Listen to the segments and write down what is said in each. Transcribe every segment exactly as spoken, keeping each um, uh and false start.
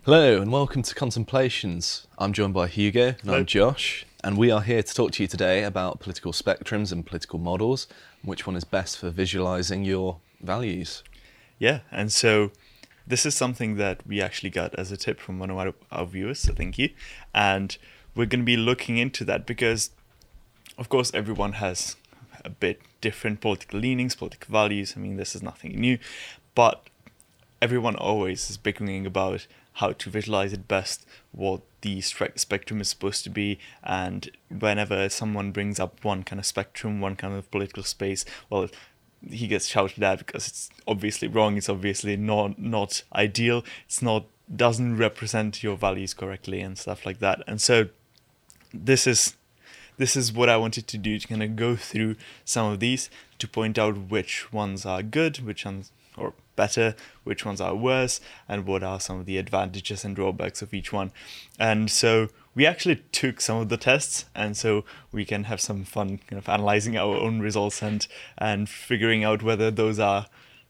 Hello and welcome to Contemplations. I'm joined by Hugo and Hello. I'm Josh, and we are here to talk to you today about political spectrums and political models, and which one is best for visualizing your values. Yeah, and so this is something that we actually got as a tip from one of our, our viewers, so thank you. And we're going to be looking into that because, of course, everyone has a bit different political leanings, political values. I mean, this is nothing new, but everyone always is bickering about how to visualize it best, what the stre- spectrum is supposed to be, and whenever someone brings up one kind of spectrum, one kind of political space, well, he gets shouted at because it's obviously wrong, it's obviously not not ideal, it's not doesn't represent your values correctly and stuff like that. And so this is this is what I wanted to do, to kind of go through some of these to point out which ones are good, which ones or better, which ones are worse, and what are some of the advantages and drawbacks of each one. And so we actually took some of the tests, and so we can have some fun kind of analyzing our own results and and figuring out whether those are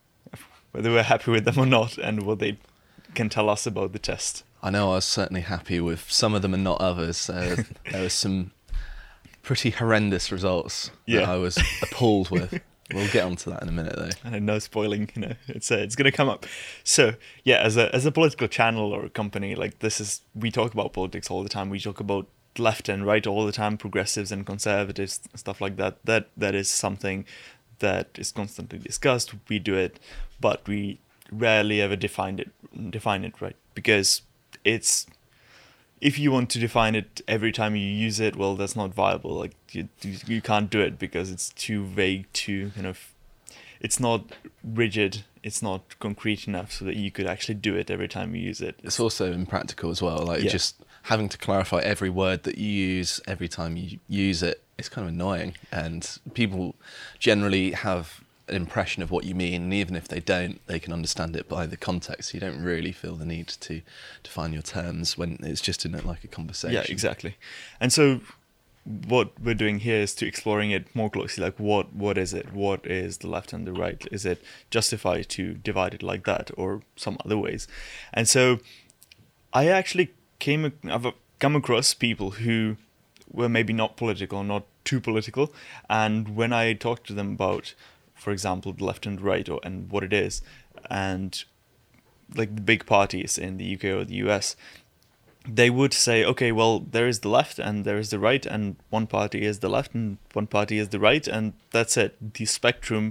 whether we're happy with them or not, and what they can tell us about the test. I know I was certainly happy with some of them and not others. Uh, there were some pretty horrendous results Yeah. that I was appalled with. We'll get onto that in a minute though. And no spoiling, you know, it's uh, it's going to come up. So yeah, as a as a political channel or a company, like this is, we talk about politics all the time. We talk about left and right all the time, progressives and conservatives, stuff like that. That that is something that is constantly discussed. We do it, but we rarely ever define it define it right, because it's, if you want to define it every time you use it, well, that's not viable. Like you, you can't do it because it's too vague, too kind of, it's not rigid, it's not concrete enough so that you could actually do it every time you use it. It's also impractical as well, like Yeah. just having to clarify every word that you use every time you use it. It's kind of annoying, and people generally have an impression of what you mean, and even if they don't, they can understand it by the context. You don't really feel the need to define your terms when it's just in it like a conversation. Yeah, exactly. And so what we're doing here is to exploring it more closely, like what what is it? What is the left and the right? Is it justified to divide it like that, or some other ways? And so I actually came I've come across people who were maybe not political, not too political, and when I talked to them about, for example, the left and right, or and what it is, and like the big parties in the U K or the U S, they would say, okay, well, there is the left and there is the right, and one party is the left and one party is the right, and that's it. The spectrum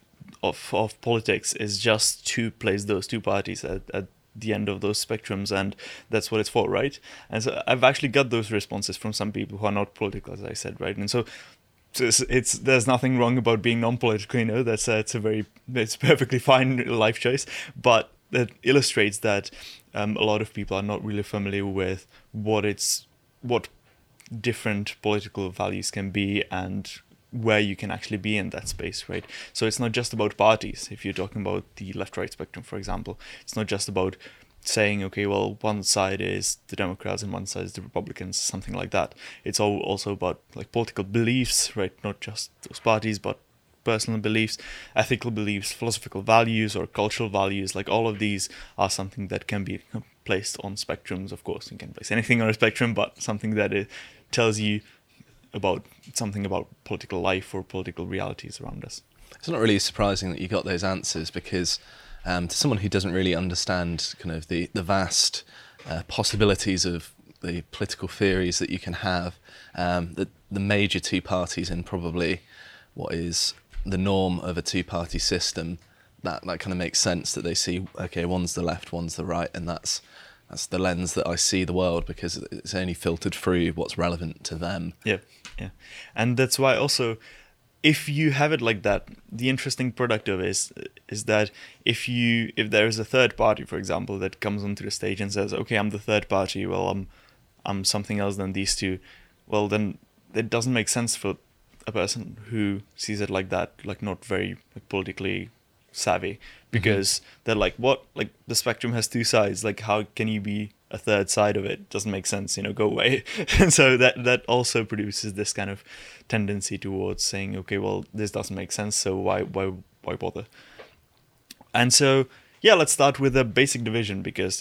of of politics is just to place those two parties at, at the end of those spectrums, and that's what it's for, right? And so I've actually got those responses from some people who are not political, as I said, right? And so So it's, it's there's nothing wrong about being non-political, you know. That's a, it's a very it's a perfectly fine life choice, but that illustrates that um, a lot of people are not really familiar with what it's what different political values can be and where you can actually be in that space, right? So it's not just about parties. If you're talking about the left-right spectrum, for example, it's not just about saying, okay, well, one side is the Democrats and one side is the Republicans, something like that. It's all also about like political beliefs, right? Not just those parties, but personal beliefs, ethical beliefs, philosophical values, or cultural values. Like all of these are something that can be placed on spectrums. Of course, you can place anything on a spectrum, but something that it tells you about something about political life or political realities around us. It's not really surprising that you got those answers, because Um, to someone who doesn't really understand kind of the, the vast uh, possibilities of the political theories that you can have, um, the, the major two parties in probably what is the norm of a two-party system, that, that kind of makes sense that they see, okay, one's the left, one's the right, and that's that's the lens that I see the world, because it's only filtered through what's relevant to them. Yeah, yeah. And that's why also, if you have it like that, the interesting product of it is is that if you if there is a third party, for example, that comes onto the stage and says, okay, I'm the third party, well, I'm I'm something else than these two, well, then it doesn't make sense for a person who sees it like that, like not very like, politically savvy, because mm-hmm. they're like, what? Like the spectrum has two sides. Like how can you be a third side of it? Doesn't make sense, you know, go away. And so that that also produces this kind of tendency towards saying, okay, well, this doesn't make sense, so why why why bother? And so yeah, let's start with a basic division, because it's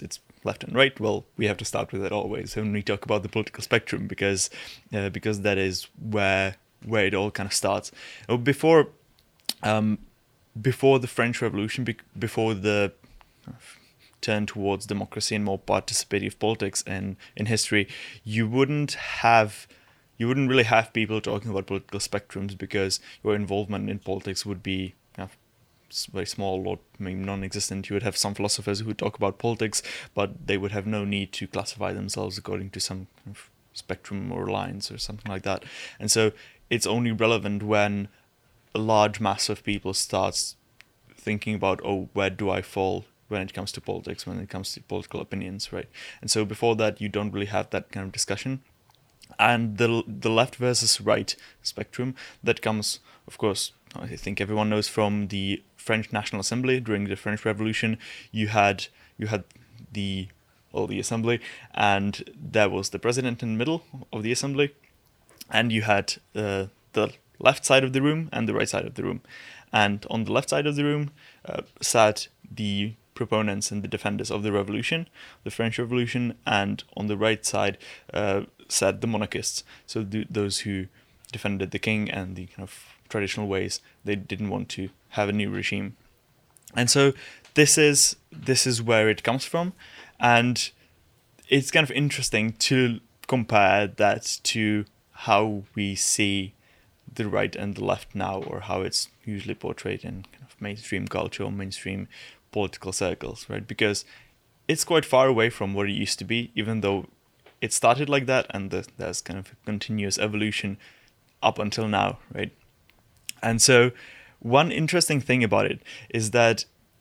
left and right? Well, we have to start with it always when we talk about the political spectrum, because uh, because that is where where it all kind of starts. Uh, Before um, before the French Revolution, bec- before the turn towards democracy and more participative politics in, in history, you wouldn't have you wouldn't really have people talking about political spectrums, because your involvement in politics would be, you know, very small or maybe non-existent. You would have some philosophers who would talk about politics, but they would have no need to classify themselves according to some kind of spectrum or lines or something like that. And so it's only relevant when a large mass of people starts thinking about, oh, where do I fall when it comes to politics, when it comes to political opinions, right? And so before that, you don't really have that kind of discussion. And the the left versus right spectrum, that comes, of course, I think everyone knows from the French National Assembly during the French Revolution. You had you had the well, the assembly, and there was the president in the middle of the assembly, and you had uh, the left side of the room and the right side of the room. And on the left side of the room uh, sat the proponents and the defenders of the revolution, the French Revolution, and on the right side uh, sat the monarchists, so th- those who defended the king and the kind of traditional ways. They didn't want to have a new regime. And so this is this is where it comes from, and it's kind of interesting to compare that to how we see the right and the left now, or how it's usually portrayed in kind of mainstream culture or mainstream political circles, right? Because it's quite far away from what it used to be, even though it started like that, and the, there's kind of a continuous evolution up until now, right? And so one interesting thing about it is that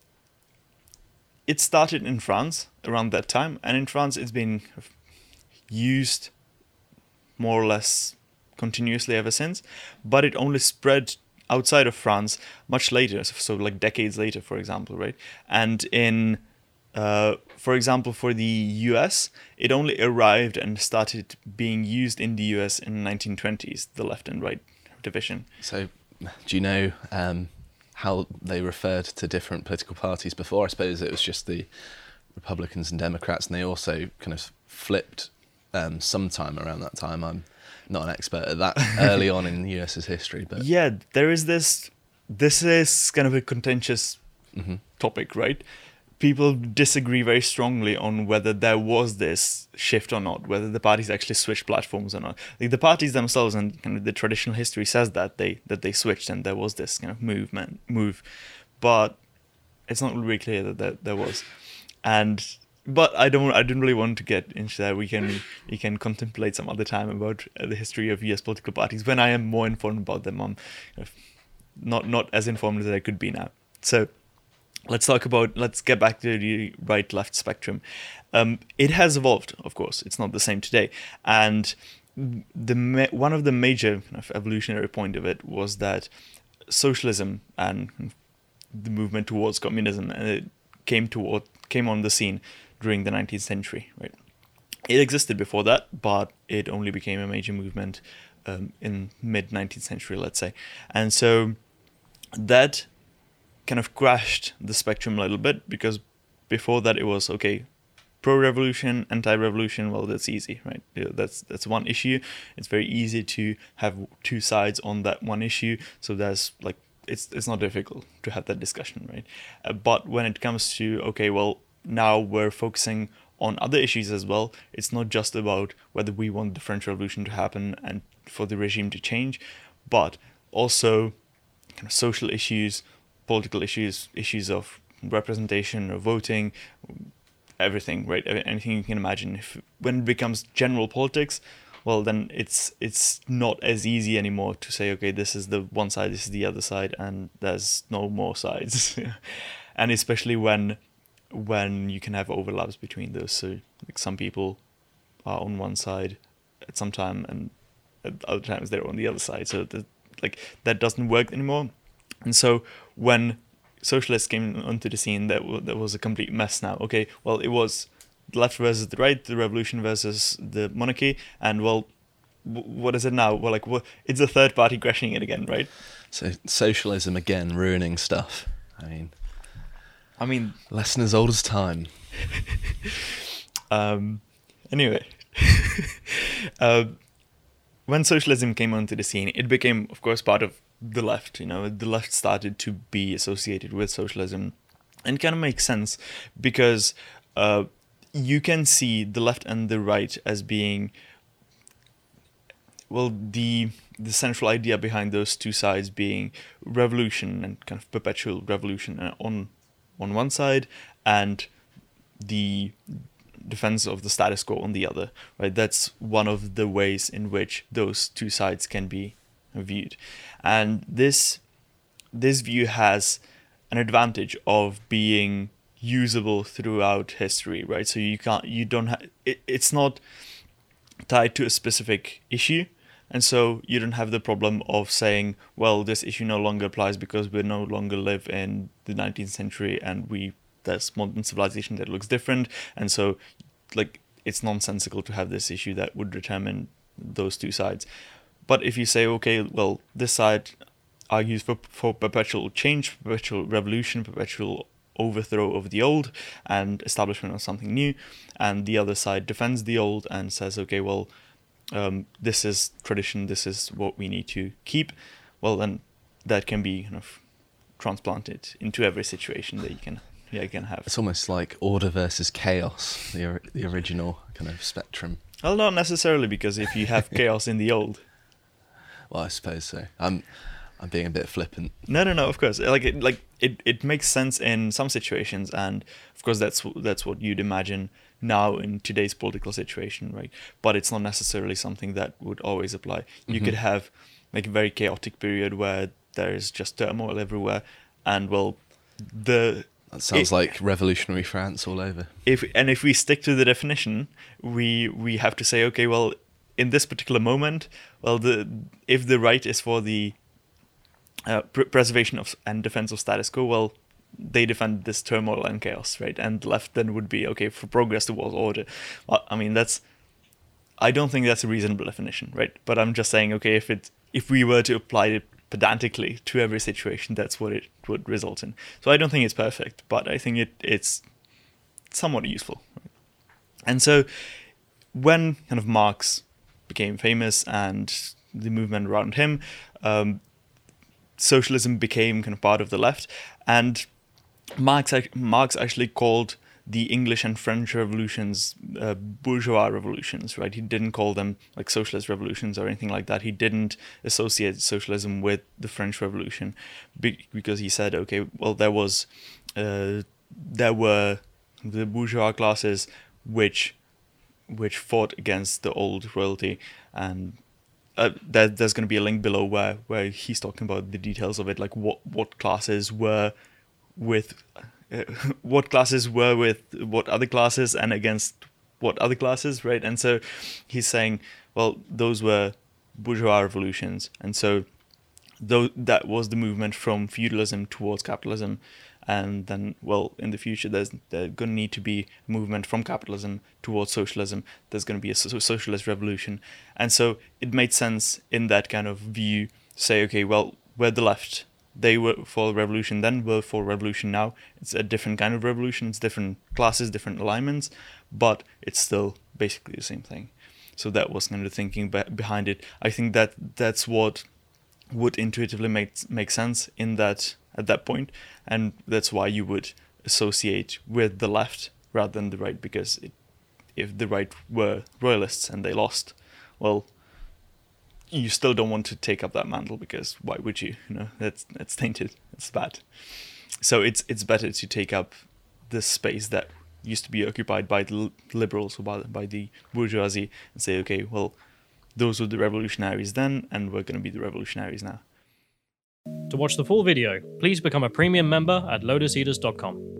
it started in France around that time, and in France it's been used more or less continuously ever since, but it only spread outside of France much later, so like decades later, for example, right? And in, uh, for example, for the U S, it only arrived and started being used in the U S in the nineteen twenties, the left and right division. So do you know um, how they referred to different political parties before? I suppose it was just the Republicans and Democrats, and they also kind of flipped um, sometime around that time. I'm not an expert at that early on in the US's history, but yeah, there is this. This is kind of a contentious mm-hmm. topic, right? People disagree very strongly on whether there was this shift or not, whether the parties actually switched platforms or not. Like the parties themselves and kind of the traditional history says that they that they switched and there was this kind of movement move, but it's not really clear that there, there was. And but I don't I didn't really want to get into that. We can we can contemplate some other time about the history of U S political parties when I am more informed about them. I'm not not as informed as I could be now. So. Let's talk about, let's get back to the right-left spectrum. Um, it has evolved, of course. It's not the same today. And the ma- one of the major kind of evolutionary point of it was that socialism and the movement towards communism and it came toward came on the scene during the nineteenth century. Right? It existed before that, but it only became a major movement um, in mid-nineteenth century, let's say. And so that kind of crashed the spectrum a little bit, because before that it was okay, pro-revolution, anti-revolution. Well, that's easy, right? That's that's one issue. It's very easy to have two sides on that one issue. So there's like it's it's not difficult to have that discussion, right? Uh, but when it comes to okay, well now we're focusing on other issues as well. It's not just about whether we want the French Revolution to happen and for the regime to change, but also kind of social issues, political issues, issues of representation or voting, everything, right? Anything you can imagine. If when it becomes general politics, well, then it's it's not as easy anymore to say, okay, this is the one side, this is the other side, and there's no more sides. And especially when when you can have overlaps between those. So like some people are on one side at some time, and at other times they're on the other side. So the, like that doesn't work anymore. And so when socialists came onto the scene, that w- that was a complete mess now. Okay, well, it was the left versus the right, the revolution versus the monarchy, and well, w- what is it now? Well, like, what, it's a third party crashing it again, right? So socialism again, ruining stuff. I mean, I mean, lesson as old as time. Um, anyway, uh, when socialism came onto the scene, it became, of course, part of the left. You know, the left started to be associated with socialism, and it kind of makes sense because uh, you can see the left and the right as being, well, the the central idea behind those two sides being revolution and kind of perpetual revolution on on one side, and the defense of the status quo on the other, right? That's one of the ways in which those two sides can be viewed. And this this view has an advantage of being usable throughout history, right? So you can't, you don't have, it, it's not tied to a specific issue. And so you don't have the problem of saying, well, this issue no longer applies because we no longer live in the nineteenth century and we there's modern civilization that looks different. And so, like, it's nonsensical to have this issue that would determine those two sides. But if you say, okay, well, this side argues for, for perpetual change, perpetual revolution, perpetual overthrow of the old and establishment of something new, and the other side defends the old and says, okay, well, um, this is tradition, this is what we need to keep, well, then that can be kind of transplanted into every situation that you can yeah you can have. It's almost like order versus chaos, the or- the original kind of spectrum. Well, not necessarily, because if you have chaos in the old. Well, I suppose so. I'm I'm being a bit flippant. No, no, no. Of course, like it, like it, it makes sense in some situations, and of course that's that's what you'd imagine now in today's political situation, right? But it's not necessarily something that would always apply. You Mm-hmm. could have like a very chaotic period where there is just turmoil everywhere, and well, the That sounds it, like revolutionary France all over. If and if we stick to the definition, we we have to say, okay, well, in this particular moment, well, the if the right is for the uh, pr- preservation of and defense of status quo, well, they defend this turmoil and chaos, right? And the left then would be, okay, for progress towards order. Well, I mean, that's, I don't think that's a reasonable definition, right? But I'm just saying, okay, if it if we were to apply it pedantically to every situation, that's what it would result in. So I don't think it's perfect, but I think it it's somewhat useful. And so when kind of Marx became famous and the movement around him, um, socialism became kind of part of the left, and Marx Marx actually called the English and French revolutions uh, bourgeois revolutions, right? He didn't call them like socialist revolutions or anything like that. He didn't associate socialism with the French Revolution because he said, okay, well, there was uh, there were the bourgeois classes which which fought against the old royalty, and uh, there, there's going to be a link below where where he's talking about the details of it, like what what classes were with uh, what classes were with what other classes and against what other classes, right? And so he's saying, well, those were bourgeois revolutions, and so though that was the movement from feudalism towards capitalism. And then, well, in the future, there's there's going to need to be a movement from capitalism towards socialism. There's going to be a so- socialist revolution. And so it made sense in that kind of view to say, okay, well, we're the left. They were for revolution then, we're for revolution now. It's a different kind of revolution. It's different classes, different alignments, but it's still basically the same thing. So that was kind of the thinking be- behind it. I think that that's what would intuitively make make sense in that at that point, and that's why you would associate with the left rather than the right, because it, if the right were royalists and they lost, well, you still don't want to take up that mantle, because why would you? You know, that's that's tainted. It's bad. So it's it's better to take up this space that used to be occupied by the liberals or by, by the bourgeoisie and say, okay, well, those were the revolutionaries then, and we're going to be the revolutionaries now. To watch the full video, please become a premium member at lotus eaters dot com.